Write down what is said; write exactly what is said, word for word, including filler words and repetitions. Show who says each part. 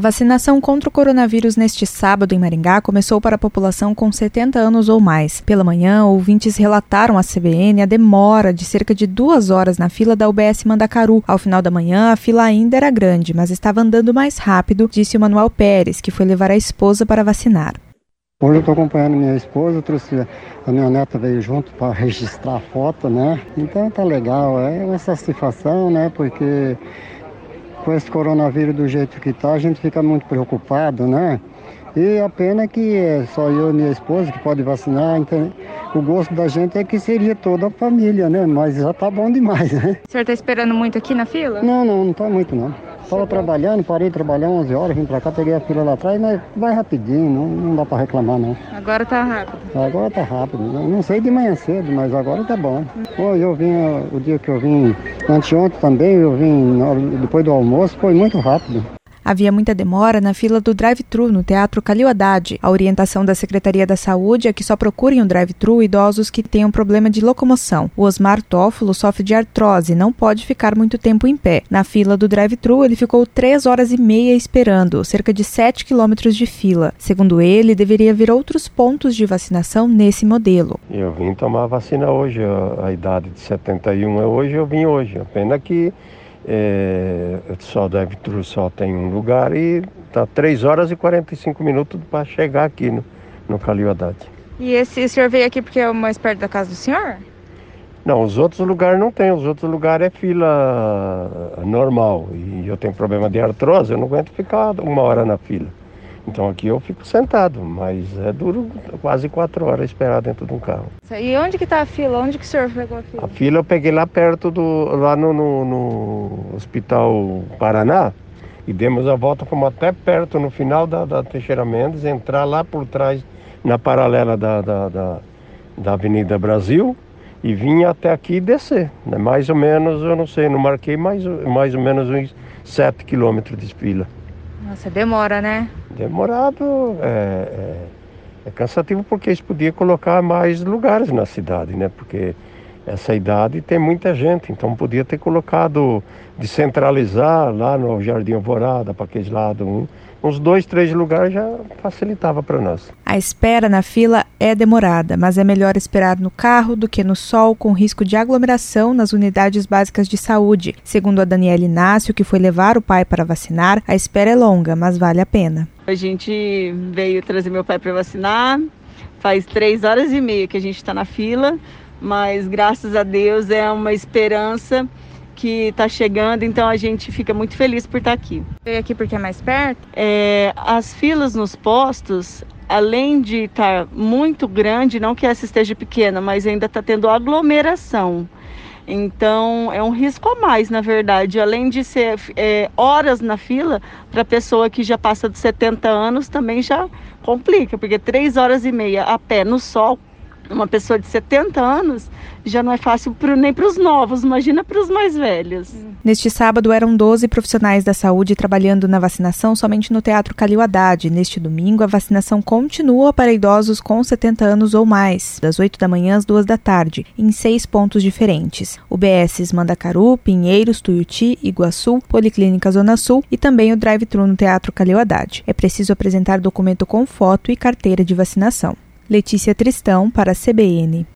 Speaker 1: A vacinação contra o coronavírus neste sábado em Maringá começou para a população com setenta anos ou mais. Pela manhã, ouvintes relataram à C B N a demora de cerca de duas horas na fila da U B S Mandacaru. Ao final da manhã, a fila ainda era grande, mas estava andando mais rápido, disse o Manuel Pérez, que foi levar a esposa para vacinar.
Speaker 2: Hoje eu estou acompanhando minha esposa, trouxe a minha neta, veio junto para registrar a foto, né? Então tá legal, é uma satisfação, né? Porque com esse coronavírus do jeito que tá, a gente fica muito preocupado, né? E a pena é que é só eu e minha esposa que pode vacinar, então o gosto da gente é que seria toda a família, né? Mas já tá bom demais, né?
Speaker 3: O senhor tá esperando muito aqui na fila?
Speaker 2: Não, não, não tá muito não. Estava trabalhando, parei de trabalhar onze horas, vim pra cá, peguei a fila lá atrás, mas vai rapidinho, não, não dá pra reclamar não.
Speaker 3: Agora tá rápido?
Speaker 2: Agora tá rápido, não, não sei de manhã cedo, mas agora tá bom. Pô, eu vim, o dia que eu vim, anteontem também, eu vim depois do almoço, foi muito rápido.
Speaker 1: Havia muita demora na fila do drive-thru no Teatro Calil Haddad. A orientação da Secretaria da Saúde é que só procurem o drive-thru idosos que tenham problema de locomoção. O Osmar Tófolo sofre de artrose e não pode ficar muito tempo em pé. Na fila do drive-thru, ele ficou três horas e meia esperando, cerca de sete quilômetros de fila. Segundo ele, deveria haver outros pontos de vacinação nesse modelo.
Speaker 4: Eu vim tomar a vacina hoje, a, a idade de setenta e um é hoje, eu vim hoje. A pena que É, só deve só tem um lugar e tá três horas e quarenta e cinco minutos para chegar aqui no, no Calil Haddad.
Speaker 3: E esse o senhor veio aqui porque é mais perto da casa do senhor?
Speaker 4: Não, os outros lugares não tem, os outros lugares é fila normal e eu tenho problema de artrose, eu não aguento ficar uma hora na fila. Então aqui eu fico sentado, mas é duro quase quatro horas esperar dentro de um carro.
Speaker 3: E onde que tá a fila? Onde que o senhor pegou a fila?
Speaker 4: A fila eu peguei lá perto do, lá no, no, no Hospital Paraná e demos a volta, fomos até perto no final da, da Teixeira Mendes, entrar lá por trás na paralela da, da, da, da Avenida Brasil e vim até aqui e descer. Né? Mais ou menos, eu não sei, não marquei, mais, mais ou menos uns sete quilômetros de fila.
Speaker 3: Nossa, demora, né?
Speaker 4: Demorado, é, é, é cansativo porque eles podiam colocar mais lugares na cidade, né? Porque essa idade tem muita gente, então podia ter colocado, descentralizar lá no Jardim Alvorada, para aqueles lados, um, uns dois, três lugares já facilitava para nós.
Speaker 1: A espera na fila é demorada, mas é melhor esperar no carro do que no sol, com risco de aglomeração nas unidades básicas de saúde. Segundo a Daniela Inácio, que foi levar o pai para vacinar, a espera é longa, mas vale a pena.
Speaker 5: A gente veio trazer meu pai para vacinar, faz três horas e meia que a gente está na fila, mas graças a Deus é uma esperança que está chegando, então a gente fica muito feliz por estar aqui.
Speaker 3: Veio aqui porque é mais perto?
Speaker 5: É, as filas nos postos, além de estar muito grande, não que essa esteja pequena, mas ainda está tendo aglomeração. Então é um risco a mais, na verdade, além de ser é, horas na fila, para a pessoa que já passa dos setenta anos também já complica, porque três horas e meia a pé no sol, uma pessoa de setenta anos já não é fácil pro, nem para os novos, imagina para os mais velhos.
Speaker 1: Neste sábado eram doze profissionais da saúde trabalhando na vacinação somente no Teatro Calil Haddad. Neste domingo a vacinação continua para idosos com setenta anos ou mais, das oito da manhã às duas da tarde, em seis pontos diferentes. U B S Mandacaru, Pinheiros, Tuiuti, Iguaçu, Policlínica Zona Sul e também o drive-thru no Teatro Calil Haddad. É preciso apresentar documento com foto e carteira de vacinação. Letícia Tristão para a C B N.